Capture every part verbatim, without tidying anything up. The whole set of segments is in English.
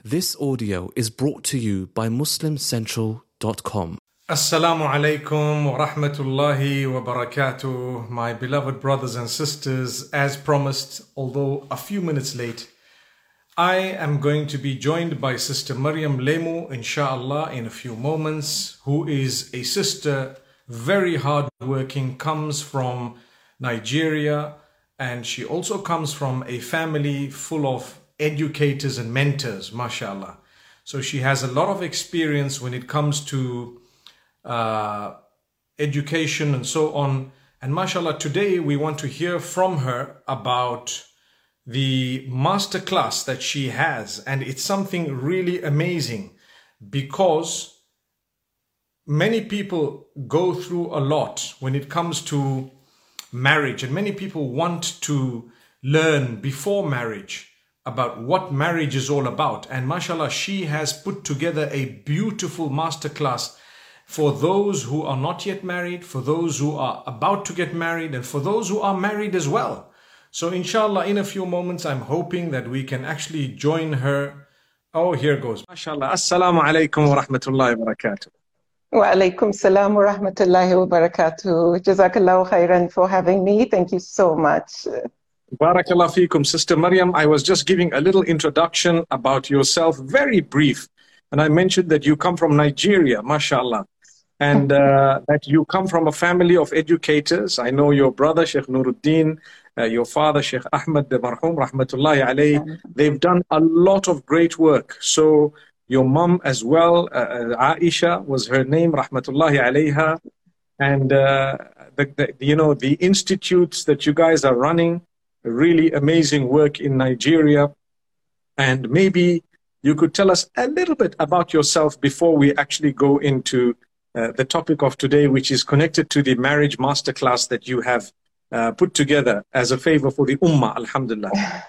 This audio is brought to you by Muslim Central dot com. Assalamu alaikum wa rahmatullahi wa barakatuh. My beloved brothers and sisters, as promised, although a few minutes late, I am going to be joined by Sister Maryam Lemu, inshallah, in a few moments, who is a sister, very hardworking, comes from Nigeria, and she also comes from a family full of educators and mentors, mashallah. So she has a lot of experience when it comes to uh, education and so on. And mashallah, today we want to hear from her about the masterclass that she has. And it's something really amazing because many people go through a lot when it comes to marriage, and many people want to learn before marriage about what marriage is all about. And mashallah, she has put together a beautiful masterclass for those who are not yet married, for those who are about to get married, and for those who are married as well. So inshallah, in a few moments, I'm hoping that we can actually join her. Oh, here goes. Mashallah. Assalamu alaikum wa rahmatullahi wa barakatuh. Wa alaikum salam wa rahmatullahi wa barakatuh. Jazakallahu khairan for having me. Thank you so much. Barakallah feekum. Sister Maryam, I was just giving a little introduction about yourself, very brief. And I mentioned that you come from Nigeria, mashallah. And uh, that you come from a family of educators. I know your brother, Sheikh Nuruddin, uh, your father, Sheikh Ahmed the Marhum, rahmatullahi alayhi. They've done a lot of great work. So your mom as well, uh, Aisha was her name, rahmatullahi alayha. And, uh, the, the, you know, the institutes that you guys are running, really amazing work in Nigeria. And maybe you could tell us a little bit about yourself before we actually go into uh, the topic of today, which is connected to the marriage masterclass that you have uh, put together as a favor for the Ummah, alhamdulillah.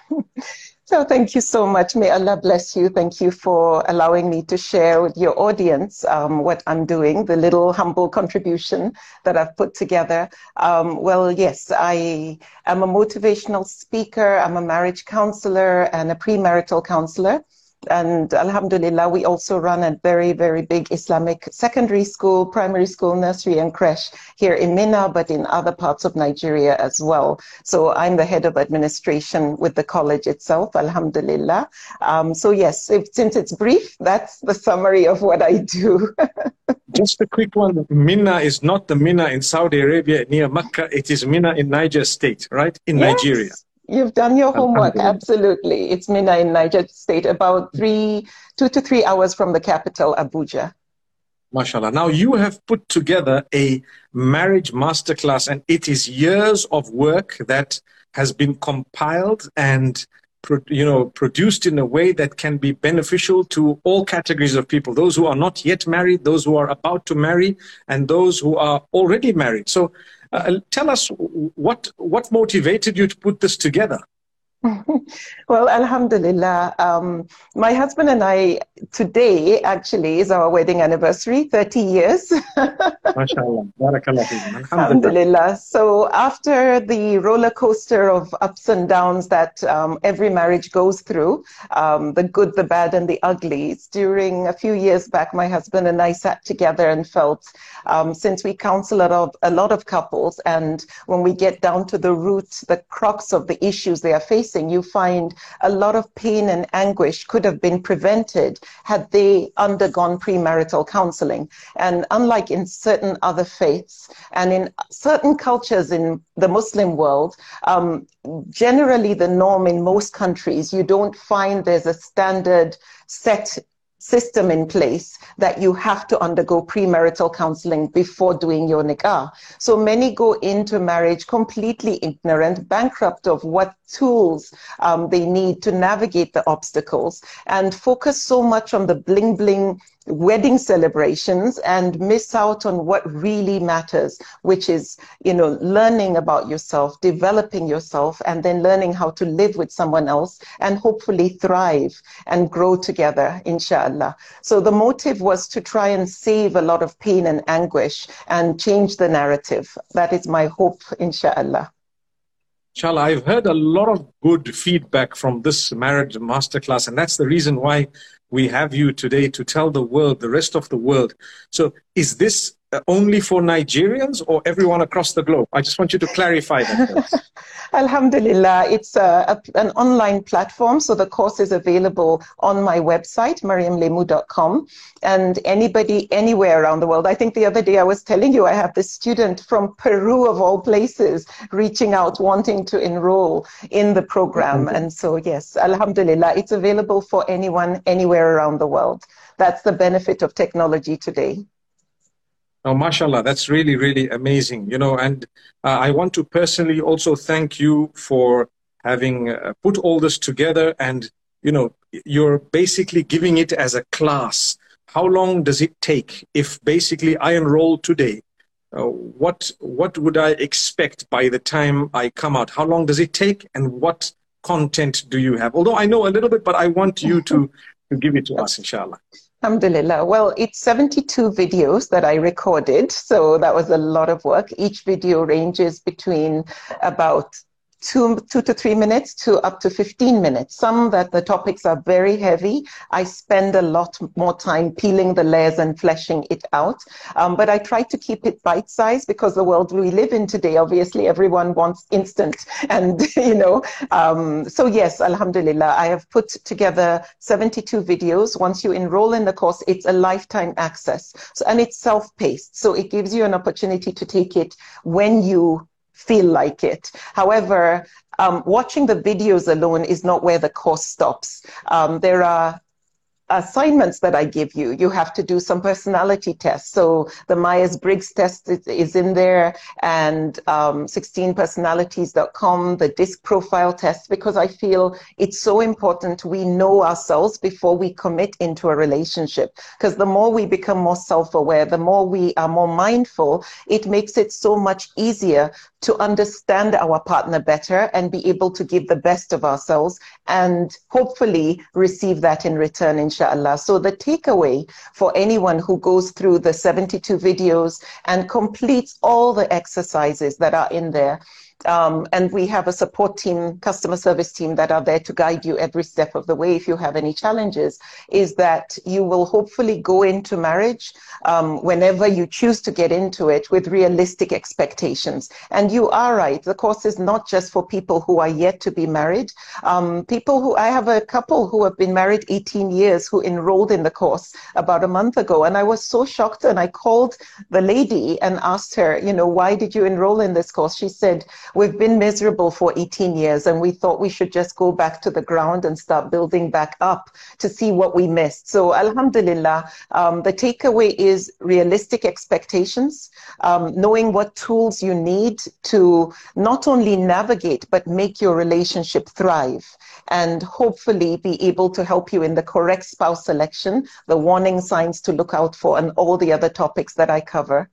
So thank you so much. May Allah bless you. Thank you for allowing me to share with your audience um, what I'm doing, the little humble contribution that I've put together. Um, well, yes, I am a motivational speaker. I'm a marriage counselor and a premarital counselor. And alhamdulillah, we also run a very, very big Islamic secondary school, primary school, nursery and creche here in Minna, but in other parts of Nigeria as well. So I'm the head of administration with the college itself, alhamdulillah. Um, so yes, if, since it's brief, that's the summary of what I do. Just a quick one. Minna is not the Minna in Saudi Arabia near Mecca. It is Minna in Niger State, right? In yes. Nigeria. You've done your homework, absolutely. It's Minna in Niger State, about three, two to three hours from the capital, Abuja. MashaAllah. Now you have put together a marriage masterclass, and it is years of work that has been compiled and you know, produced in a way that can be beneficial to all categories of people, those who are not yet married, those who are about to marry, and those who are already married. So uh, tell us what, what motivated you to put this together? Well, alhamdulillah, um, my husband and I, today actually is our wedding anniversary, thirty years. MashaAllah. Barakallah. Alhamdulillah. So after the roller coaster of ups and downs that um, every marriage goes through, um, the good, the bad, and the uglies, during a few years back, my husband and I sat together and felt, um, since we counsel a lot, of, a lot of couples, and when we get down to the roots, the crux of the issues they are facing, you find a lot of pain and anguish could have been prevented had they undergone premarital counseling. And unlike in certain other faiths and in certain cultures in the Muslim world, um, generally the norm in most countries, you don't find there's a standard set system in place that you have to undergo premarital counseling before doing your nikah. So many go into marriage completely ignorant, bankrupt of what tools um, they need to navigate the obstacles, and focus so much on the bling bling wedding celebrations and miss out on what really matters, which is, you know, learning about yourself, developing yourself, and then learning how to live with someone else and hopefully thrive and grow together, inshallah. So the motive was to try and save a lot of pain and anguish and change the narrative. That is my hope, inshallah. Inshallah, I've heard a lot of good feedback from this marriage masterclass, and that's the reason why we have you today to tell the world, the rest of the world. So is this only for Nigerians or everyone across the globe? I just want you to clarify that. Alhamdulillah, it's a, a, an online platform, so the course is available on my website, mariam lemu dot com, and anybody anywhere around the world. I think the other day I was telling you I have this student from Peru, of all places, reaching out, wanting to enroll in the program. Mm-hmm. And so, yes, Alhamdulillah, it's available for anyone, anywhere around the world. That's the benefit of technology today. Oh, mashallah, that's really, really amazing. You know, and uh, I want to personally also thank you for having uh, put all this together, and, you know, you're basically giving it as a class. How long does it take? If basically I enroll today, uh, what, what would I expect by the time I come out? How long does it take, and what content do you have? Although I know a little bit, but I want you to, to give it to us, inshallah. Alhamdulillah. Well, it's seventy-two videos that I recorded, so that was a lot of work. Each video ranges between about two, two to three minutes to up to fifteen minutes. Some that the topics are very heavy. I spend a lot more time peeling the layers and fleshing it out. Um, but I try to keep it bite-sized, because the world we live in today, obviously everyone wants instant. And, you know, um, so yes, alhamdulillah, I have put together seventy-two videos. Once you enroll in the course, it's a lifetime access. So, and it's self-paced. So it gives you an opportunity to take it when you feel like it. However, um, watching the videos alone is not where the course stops. Um, there are assignments that I give you. You have to do some personality tests. So the Myers-Briggs test is, is in there, and um, sixteen personalities dot com, the DISC profile test, because I feel it's so important we know ourselves before we commit into a relationship. Because the more we become more self-aware, the more we are more mindful, it makes it so much easier to understand our partner better and be able to give the best of ourselves and hopefully receive that in return, inshallah. So the takeaway for anyone who goes through the seventy-two videos and completes all the exercises that are in there, Um, and we have a support team, customer service team, that are there to guide you every step of the way if you have any challenges, is that you will hopefully go into marriage um, whenever you choose to get into it with realistic expectations. And you are right, the course is not just for people who are yet to be married. Um, people who, I have a couple who have been married eighteen years who enrolled in the course about a month ago. And I was so shocked, and I called the lady and asked her, you know, why did you enroll in this course? She said, we've been miserable for eighteen years, and we thought we should just go back to the ground and start building back up to see what we missed. So alhamdulillah, um, the takeaway is realistic expectations, um, knowing what tools you need to not only navigate, but make your relationship thrive, and hopefully be able to help you in the correct spouse selection, the warning signs to look out for, and all the other topics that I cover.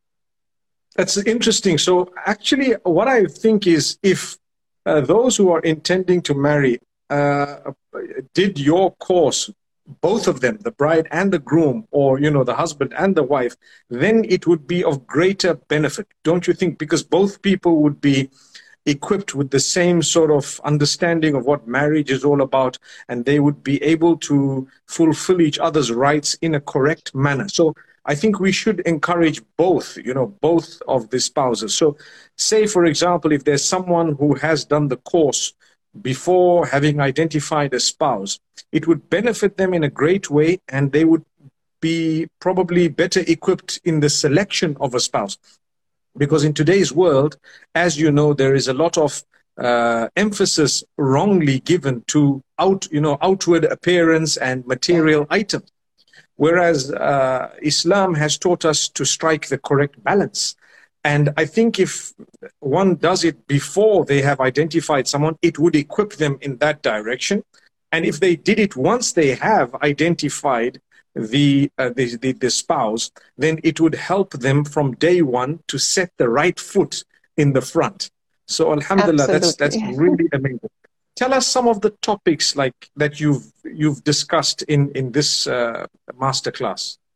That's interesting. So actually, what I think is, if uh, those who are intending to marry uh, did your course, both of them, the bride and the groom, or, you know, the husband and the wife, then it would be of greater benefit, don't you think? Because both people would be equipped with the same sort of understanding of what marriage is all about, and they would be able to fulfill each other's rights in a correct manner. So I think we should encourage both, you know, both of the spouses. So say, for example, if there's someone who has done the course before having identified a spouse, it would benefit them in a great way, and they would be probably better equipped in the selection of a spouse. Because in today's world, as you know, there is a lot of uh, emphasis wrongly given to out, you know, outward appearance and material items. Whereas uh, Islam has taught us to strike the correct balance. And I think if one does it before they have identified someone, it would equip them in that direction. And if they did it once they have identified the, uh, the, the, the spouse, then it would help them from day one to set the right foot in the front. So alhamdulillah, that's, that's really amazing. Tell us some of the topics like that you've you've discussed in in this uh, masterclass.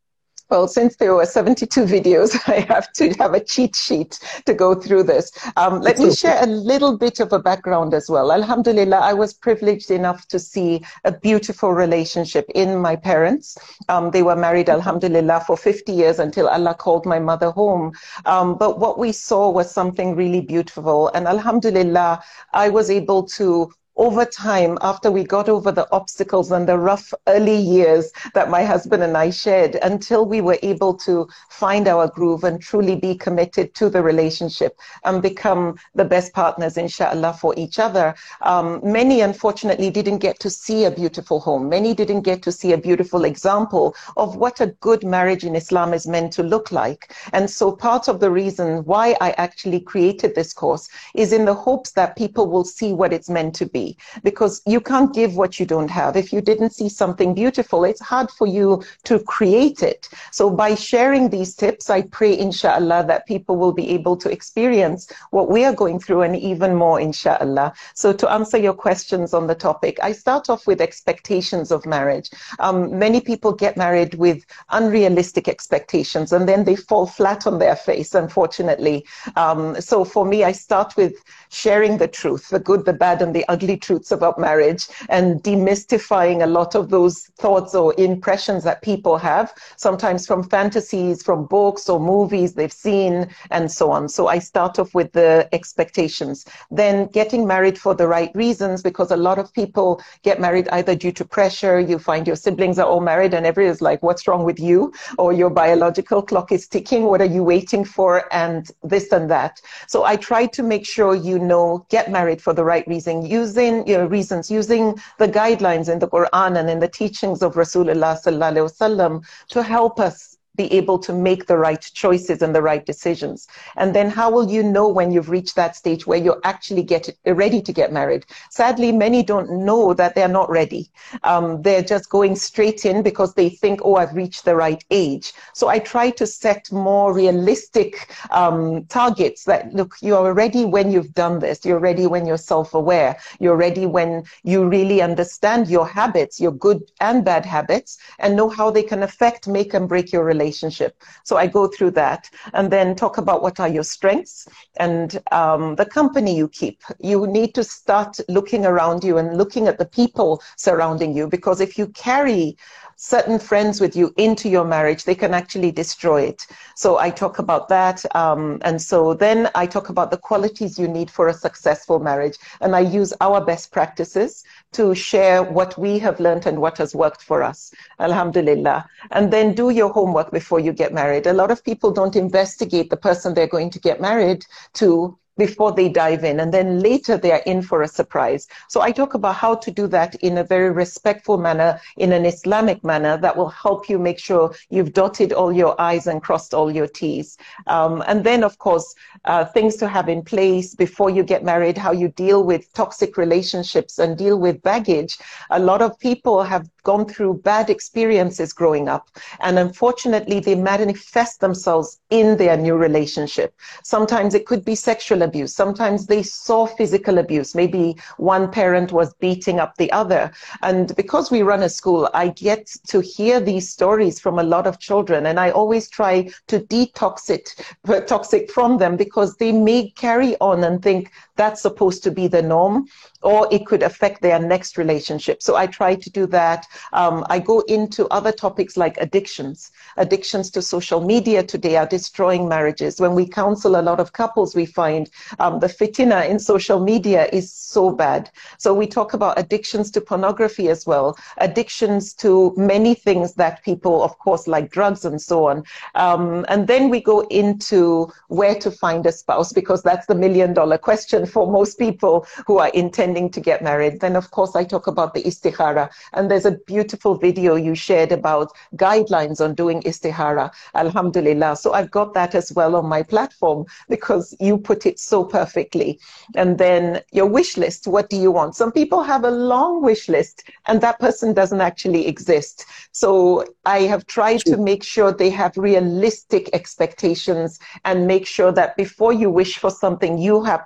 Well, since there were seventy-two videos, I have to have a cheat sheet to go through this. Um, let me share a little bit of a background as well. Alhamdulillah, I was privileged enough to see a beautiful relationship in my parents. Um, they were married, alhamdulillah, for fifty years until Allah called my mother home. Um, but what we saw was something really beautiful. And alhamdulillah, I was able to, over time, after we got over the obstacles and the rough early years that my husband and I shared, until we were able to find our groove and truly be committed to the relationship and become the best partners, inshallah, for each other. Um, many, unfortunately, didn't get to see a beautiful home. Many didn't get to see a beautiful example of what a good marriage in Islam is meant to look like. And so part of the reason why I actually created this course is in the hopes that people will see what it's meant to be. Because you can't give what you don't have. If you didn't see something beautiful, it's hard for you to create it. So by sharing these tips, I pray, inshallah, that people will be able to experience what we are going through and even more, inshallah. So to answer your questions on the topic, I start off with expectations of marriage. Um, many people get married with unrealistic expectations and then they fall flat on their face, unfortunately. Um, so for me, I start with sharing the truth, the good, the bad, and the ugly truths about marriage, and demystifying a lot of those thoughts or impressions that people have, sometimes from fantasies, from books or movies they've seen, and so on. So I start off with the expectations. Then getting married for the right reasons, because a lot of people get married either due to pressure. You find your siblings are all married and everyone's like, what's wrong with you? Or your biological clock is ticking. What are you waiting for? And this and that. So I try to make sure you know, get married for the right reason, using you know, reasons, using the guidelines in the Quran and in the teachings of Rasulullah sallallahu alaihi wasallam to help us be able to make the right choices and the right decisions. And then how will you know when you've reached that stage where you're actually get ready to get married? Sadly, many don't know that they're not ready. Um, they're just going straight in because they think, oh, I've reached the right age. So I try to set more realistic um, targets that, look, you're ready when you've done this. You're ready when you're self-aware. You're ready when you really understand your habits, your good and bad habits, and know how they can affect, make and break your relationship. Relationship. So I go through that and then talk about what are your strengths and um, the company you keep. You need to start looking around you and looking at the people surrounding you, because if you carry certain friends with you into your marriage, they can actually destroy it. So I talk about that. Um, and so then I talk about the qualities you need for a successful marriage. And I use our best practices to share what we have learned and what has worked for us. Alhamdulillah. And then do your homework before you get married. A lot of people don't investigate the person they're going to get married to before they dive in, and then later they are in for a surprise. So I talk about how to do that in a very respectful manner, in an Islamic manner that will help you make sure you've dotted all your I's and crossed all your T's. Um, and then, of course, uh, things to have in place before you get married, how you deal with toxic relationships and deal with baggage. A lot of people have gone through bad experiences growing up, and unfortunately they manifest themselves in their new relationship. Sometimes it could be sexual abuse, sometimes they saw physical abuse, maybe one parent was beating up the other. And because we run a school, I get to hear these stories from a lot of children, and I always try to detox it toxic from them, because they may carry on and think that's supposed to be the norm, or it could affect their next relationship. So I try to do that. Um, I go into other topics like addictions. Addictions to social media today are destroying marriages. When we counsel a lot of couples, we find um, the fitina in social media is so bad. So we talk about addictions to pornography as well, addictions to many things that people, of course, like drugs and so on. Um, and then we go into where to find a spouse, because that's the million dollar question for most people who are intending to get married. Then, of course, I talk about the istikhara. And there's a beautiful video you shared about guidelines on doing istikhara. Alhamdulillah. So I've got that as well on my platform, because you put it so perfectly. And then your wish list. What do you want? Some people have a long wish list, and that person doesn't actually exist. So I have tried to make sure they have realistic expectations and make sure that before you wish for something, you have those qualities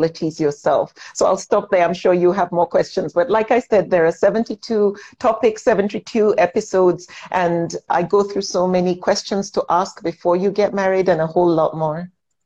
qualities yourself. So I'll stop there. I'm sure you have more questions. But like I said, there are seventy-two topics, seventy-two episodes, and I go through so many questions to ask before you get married and a whole lot more.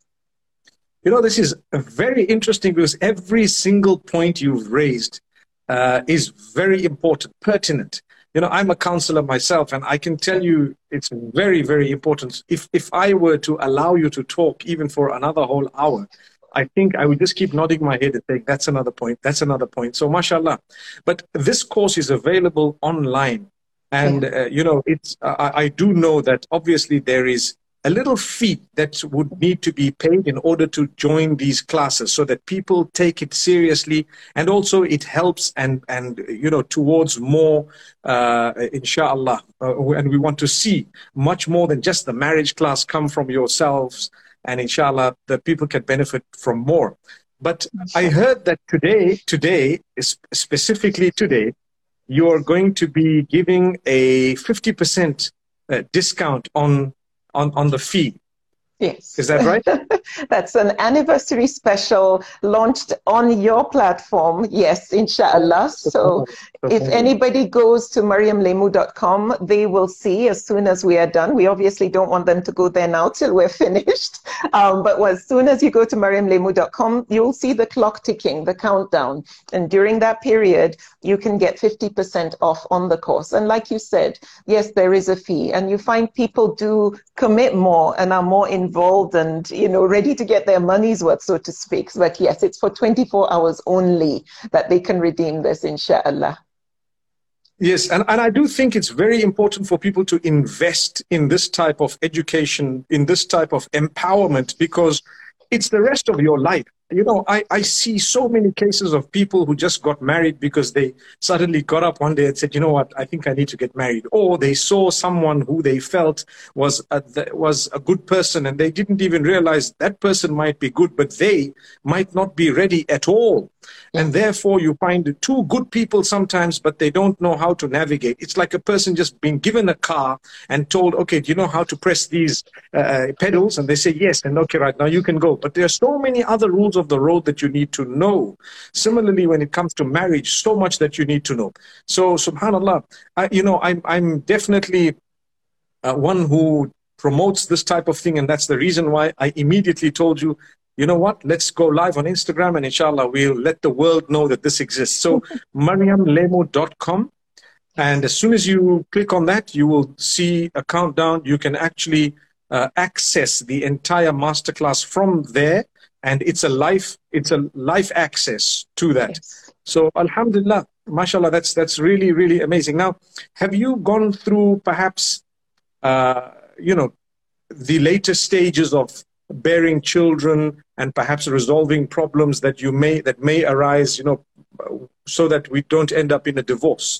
You know, this is very interesting because every single point you've raised uh, is very important, pertinent. You know, I'm a counselor myself, and I can tell you it's very, very important. If, if I were to allow you to talk even for another whole hour, I think I would just keep nodding my head and saying, that's another point, that's another point. So, mashallah. But this course is available online. And, yeah. uh, you know, it's, uh, I do know that obviously there is a little fee that would need to be paid in order to join these classes so that people take it seriously. And also it helps and, and you know, towards more, uh, inshallah. Uh, and we want to see much more than just the marriage class come from yourselves. And inshallah, the people can benefit from more. But I heard that today, today, specifically today, you're going to be giving a fifty percent uh, discount on On, on the fee. Yes. Is that right? That's an anniversary special launched on your platform. Yes, inshallah. So if anybody goes to mariam lemu dot com, they will see as soon as we are done. We obviously don't want them to go there now till we're finished. Um, but as soon as you go to mariam lemu dot com, you'll see the clock ticking, the countdown. And during that period, you can get fifty percent off on the course. And like you said, yes, there is a fee. And you find people do commit more and are more involved and, you know, ready to get their money's worth, so to speak. But yes, it's for twenty-four hours only that they can redeem this, inshallah. Yes, and, and I do think it's very important for people to invest in this type of education, in this type of empowerment, because it's the rest of your life. You know, I, I see so many cases of people who just got married because they suddenly got up one day and said, you know what, I think I need to get married. Or they saw someone who they felt was a, was a good person and they didn't even realize that person might be good, but they might not be ready at all. And therefore you find two good people sometimes, but they don't know how to navigate. It's like a person just being given a car and told, okay, do you know how to press these uh, pedals? And they say, yes. And okay, right now you can go. But there are so many other rules of the road that you need to know. Similarly, when it comes to marriage, so much that you need to know. So, subhanAllah, I, you know, I'm, I'm definitely uh, one who promotes this type of thing. And that's the reason why I immediately told you, you know what, let's go live on Instagram and inshallah, we'll let the world know that this exists. So mariam lemu dot com. And as soon as you click on that, you will see a countdown. You can actually uh, access the entire masterclass from there. And it's a live, it's a live access to that. Yes. So alhamdulillah, mashallah, that's, that's really, really amazing. Now, have you gone through perhaps, uh, you know, the later stages of bearing children and perhaps resolving problems that you may, that may arise, you know, so that we don't end up in a divorce?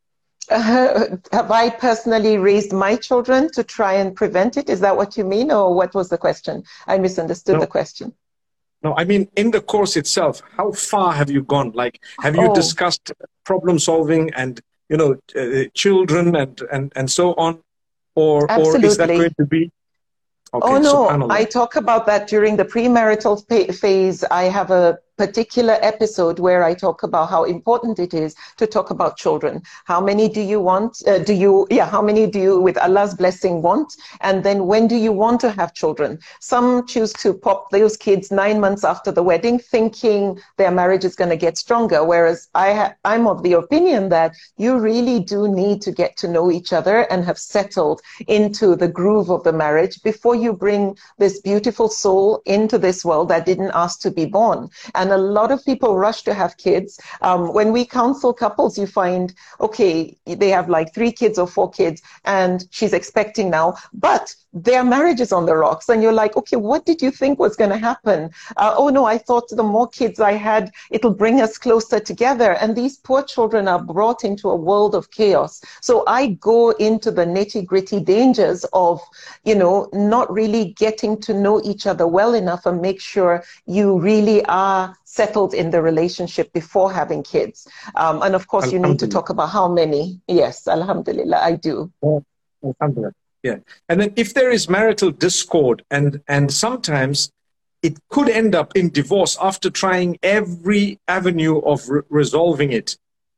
Uh, have I personally raised my children to try and prevent it? Is that what you mean? Or what was the question? I misunderstood no. the question. No, I mean, in the course itself, how far have you gone? Like, have you oh. discussed problem solving and, you know, uh, children and, and, and so on? Or, or is that going to be? Okay, oh, no, I talk about that during the premarital phase. I have a particular episode where I talk about how important it is to talk about children. How many do you want? Uh, do you, yeah, how many do you, with Allah's blessing, want? And then when do you want to have children? Some choose to pop those kids nine months after the wedding, thinking their marriage is going to get stronger. Whereas I ha I'm of the opinion that you really do need to get to know each other and have settled into the groove of the marriage before you bring this beautiful soul into this world that didn't ask to be born. And And a lot of people rush to have kids. Um, when we counsel couples, you find, okay, they have like three kids or four kids and she's expecting now, but their marriage is on the rocks. And you're like, okay, what did you think was going to happen? Uh, oh no, I thought the more kids I had, it'll bring us closer together. And these poor children are brought into a world of chaos. So I go into the nitty gritty dangers of, you know, not really getting to know each other well enough and make sure you really are settled in the relationship before having kids. Um, and of course, you need to talk about how many. Yes, alhamdulillah, I do. Oh, alhamdulillah. Yeah. And then if there is marital discord and, and sometimes it could end up in divorce after trying every avenue of re resolving it.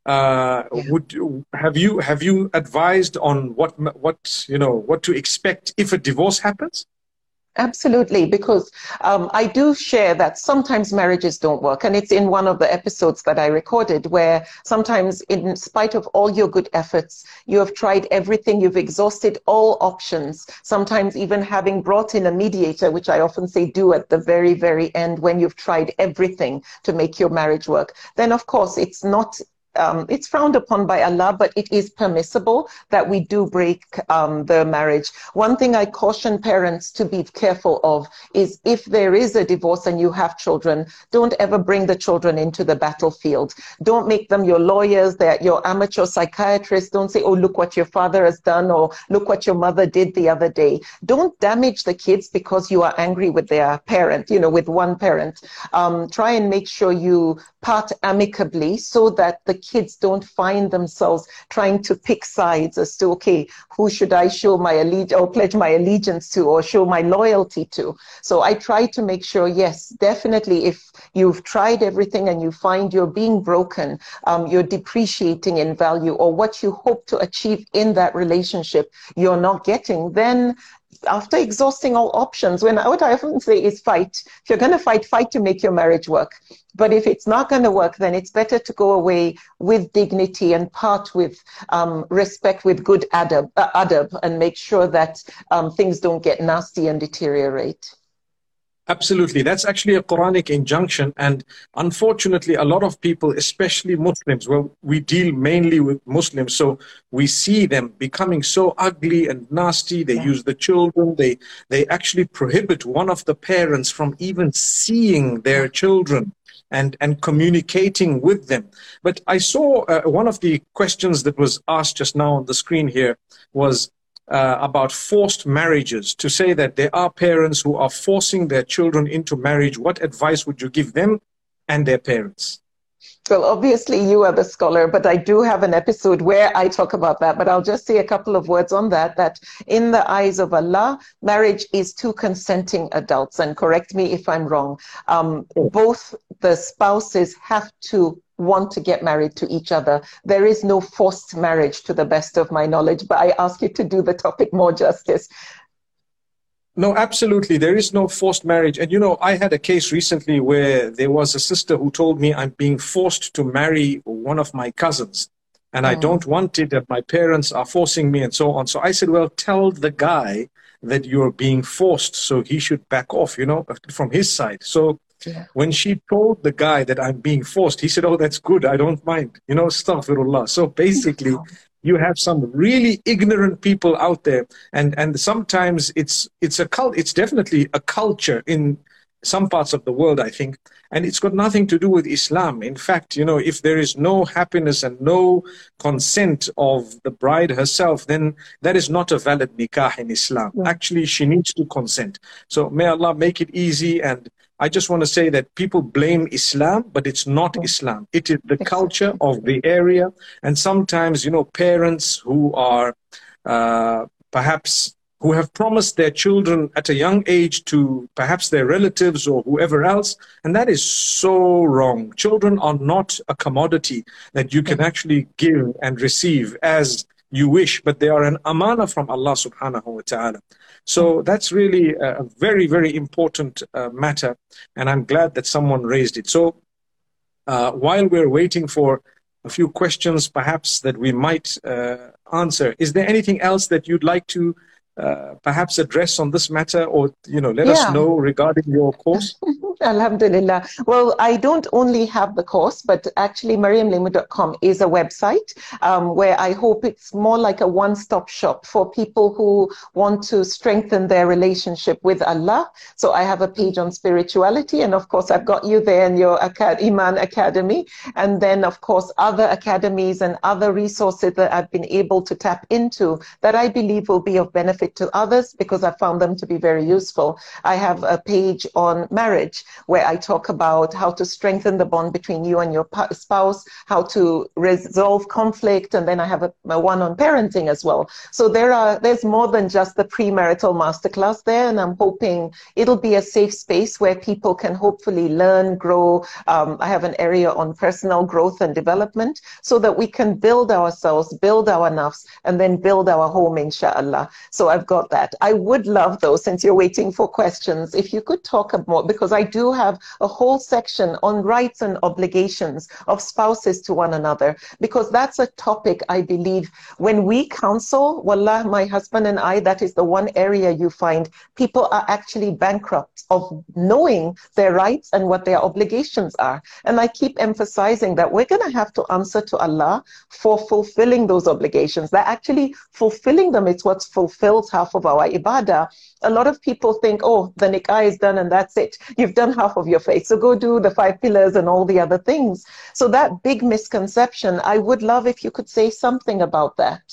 Uh, Yeah. would have you have you advised on what what you know what to expect if a divorce happens? Absolutely, because um, I do share that sometimes marriages don't work. And it's in one of the episodes that I recorded where sometimes, in spite of all your good efforts, you have tried everything, you've exhausted all options, sometimes even having brought in a mediator, which I often say do at the very, very end when you've tried everything to make your marriage work. Then, of course, it's not Um, it's frowned upon by Allah, but it is permissible that we do break um, the marriage. One thing I caution parents to be careful of is if there is a divorce and you have children, don't ever bring the children into the battlefield. Don't make them your lawyers, they're your amateur psychiatrists. Don't say, oh, look what your father has done, or look what your mother did the other day. Don't damage the kids because you are angry with their parent, you know, with one parent. Um, try and make sure you part amicably so that the kids don't find themselves trying to pick sides as to, okay, who should I show my allegiance or pledge my allegiance to or show my loyalty to? So I try to make sure, yes, definitely, if you've tried everything and you find you're being broken, um, you're depreciating in value, or what you hope to achieve in that relationship you're not getting, then after exhausting all options, when what I often say is fight. If you're going to fight, fight to make your marriage work. But if it's not going to work, then it's better to go away with dignity and part with um, respect, with good adab, uh, adab, and make sure that um, things don't get nasty and deteriorate. Absolutely. That's actually a Quranic injunction. And unfortunately, a lot of people, especially Muslims, well, we deal mainly with Muslims, so we see them becoming so ugly and nasty. They yeah. use the children. They, they actually prohibit one of the parents from even seeing their children and, and communicating with them. But I saw uh, one of the questions that was asked just now on the screen here was, Uh, about forced marriages, to say that there are parents who are forcing their children into marriage. What advice would you give them and their parents? Well, obviously you are the scholar, but I do have an episode where I talk about that. But I'll just say a couple of words on that, that in the eyes of Allah, marriage is two consenting adults. And correct me if I'm wrong. Um, both the spouses have to want to get married to each other. There is no forced marriage to the best of my knowledge, but I ask you to do the topic more justice. No, absolutely. There is no forced marriage. And, you know, I had a case recently where there was a sister who told me I'm being forced to marry one of my cousins and mm. I don't want it, that my parents are forcing me and so on. So I said, well, tell the guy that you're being forced, so he should back off, you know, from his side. So yeah. when she told the guy that I'm being forced, he said, oh, that's good, I don't mind, you know, astaghfirullah. So basically, you have some really ignorant people out there, and and sometimes it's it's a cult. It's definitely a culture in some parts of the world, I think, and it's got nothing to do with Islam. In fact, you know, if there is no happiness and no consent of the bride herself, then that is not a valid nikah in Islam. Yeah. Actually, she needs to consent. So may Allah make it easy. And I just want to say that people blame Islam, but it's not yeah. Islam. It is the culture of the area. And sometimes, you know, parents who are uh, perhaps who have promised their children at a young age to perhaps their relatives or whoever else, and that is so wrong. Children are not a commodity that you can actually give and receive as you wish, but they are an amana from Allah subhanahu wa ta'ala. So that's really a very, very important uh, matter, and I'm glad that someone raised it. So uh, while we're waiting for a few questions perhaps that we might uh, answer, is there anything else that you'd like to Uh, perhaps address on this matter, or you know, let yeah. us know regarding your course? Alhamdulillah. Well, I don't only have the course, but actually Mariam Lemu dot com is a website um, where I hope it's more like a one-stop shop for people who want to strengthen their relationship with Allah. So I have a page on spirituality, and of course I've got you there in your Acad Iman Academy, and then of course other academies and other resources that I've been able to tap into that I believe will be of benefit to others, because I found them to be very useful. I have a page on marriage, where I talk about how to strengthen the bond between you and your spouse, how to resolve conflict, and then I have a, a one on parenting as well. So there are there's more than just the premarital masterclass there, and I'm hoping it'll be a safe space where people can hopefully learn, grow. Um, I have an area on personal growth and development so that we can build ourselves, build our nafs, and then build our home, inshallah. So I've got that. I would love, though, since you're waiting for questions, if you could talk more, because I do have a whole section on rights and obligations of spouses to one another, because that's a topic I believe when we counsel, wallah, my husband and I, that is the one area you find people are actually bankrupt of knowing their rights and what their obligations are. And I keep emphasizing that we're going to have to answer to Allah for fulfilling those obligations. That actually fulfilling them, it's what fulfills half of our ibadah. A lot of people think, oh, the nikah is done and that's it. You've done half of your faith. So go do the five pillars and all the other things. So that big misconception, I would love if you could say something about that.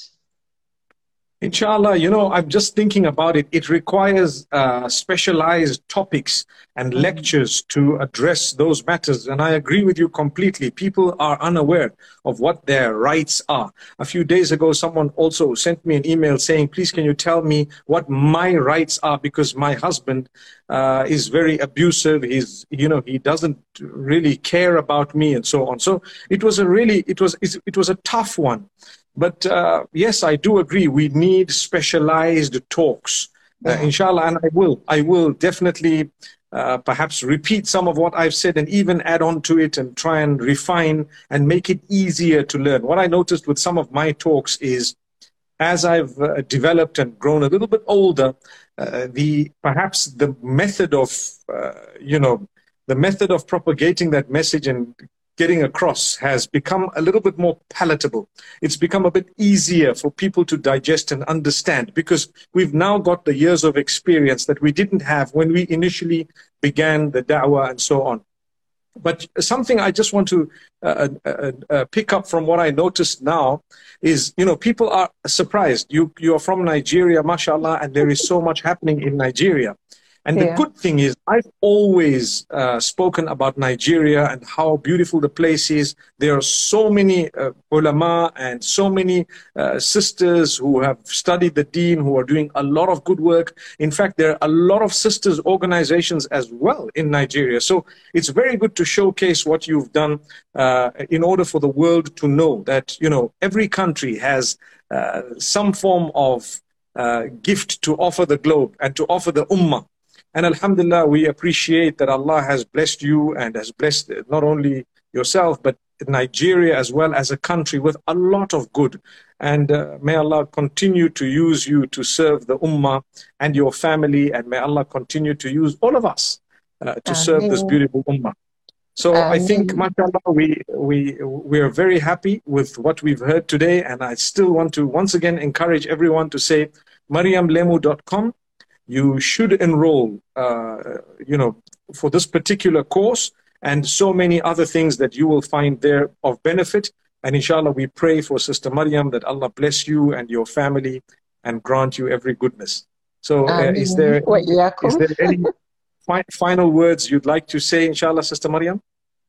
Inshallah, you know, I'm just thinking about it. It requires uh, specialized topics and lectures to address those matters. And I agree with you completely. People are unaware of what their rights are. A few days ago, someone also sent me an email saying, please, can you tell me what my rights are? Because my husband uh, is very abusive. He's, you know, he doesn't really care about me and so on. So it was a really, it was, it was a tough one. But uh, yes, I do agree. We need specialized talks, uh, inshallah, and I will. I will definitely uh, perhaps repeat some of what I've said and even add on to it and try and refine and make it easier to learn. What I noticed with some of my talks is, as I've uh, developed and grown a little bit older, uh, the perhaps the method of uh, you know the method of propagating that message and getting across has become a little bit more palatable. It's become a bit easier for people to digest and understand because we've now got the years of experience that we didn't have when we initially began the da'wah and so on. But something I just want to uh, uh, uh, pick up from what I noticed now is, you know, people are surprised. You, you are from Nigeria, mashallah, and there is so much happening in Nigeria. And yeah. The good thing is, I've always uh, spoken about Nigeria and how beautiful the place is. There are so many uh, ulama and so many uh, sisters who have studied the deen, who are doing a lot of good work. In fact, there are a lot of sisters organizations as well in Nigeria. So it's very good to showcase what you've done uh, in order for the world to know that, you know, every country has uh, some form of uh, gift to offer the globe and to offer the ummah. And alhamdulillah, we appreciate that Allah has blessed you and has blessed not only yourself, but Nigeria as well as a country with a lot of good. And uh, may Allah continue to use you to serve the ummah and your family. And may Allah continue to use all of us uh, to Ameen. serve this beautiful ummah. So Ameen. I think, mashallah, we, we, we are very happy with what we've heard today. And I still want to once again encourage everyone to say Mariam Lemu dot com. You should enroll, uh, you know, for this particular course and so many other things that you will find there of benefit. And inshallah, we pray for Sister Mariam that Allah bless you and your family and grant you every goodness. So uh, is there, is there any fi final words you'd like to say, inshallah, Sister Mariam?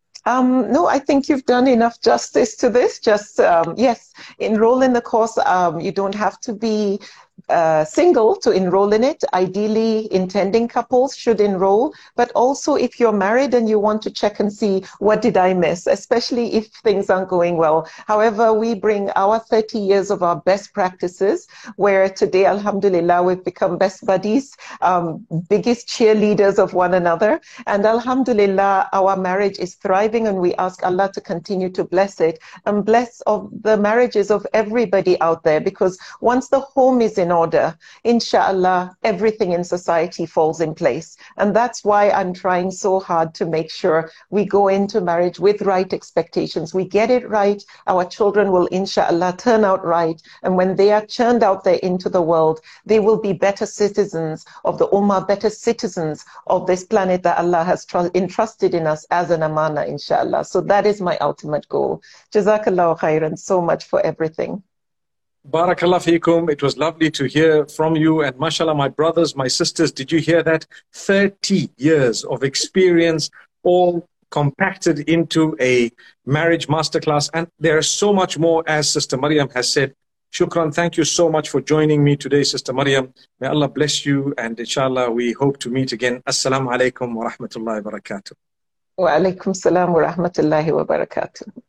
Um, no, I think you've done enough justice to this. Just, um, yes, enroll in the course. Um, you don't have to be Uh, single to enroll in it. Ideally, intending couples should enroll, but also if you're married and you want to check and see what did I miss, especially if things aren't going well. However, we bring our thirty years of our best practices, where today, alhamdulillah, we've become best buddies, um, biggest cheerleaders of one another. And alhamdulillah, our marriage is thriving, and we ask Allah to continue to bless it and bless of the marriages of everybody out there, because once the home is in order, inshallah, everything in society falls in place. And that's why I'm trying so hard to make sure we go into marriage with right expectations. We get it right, our children will inshallah turn out right, and when they are churned out there into the world, they will be better citizens of the ummah, better citizens of this planet that Allah has entrusted in us as an amana, inshallah. So that is my ultimate goal. Jazakallahu khairan so much for everything. Barakallah feekum. It was lovely to hear from you. And mashallah, my brothers, my sisters, did you hear that? thirty years of experience, all compacted into a marriage masterclass. And there is so much more, as Sister Maryam has said. Shukran, thank you so much for joining me today, Sister Maryam. May Allah bless you, and inshallah we hope to meet again. Assalamu alaikum wa rahmatullahi wa barakatuh. Wa alaikum salam wa rahmatullahi wa barakatuh.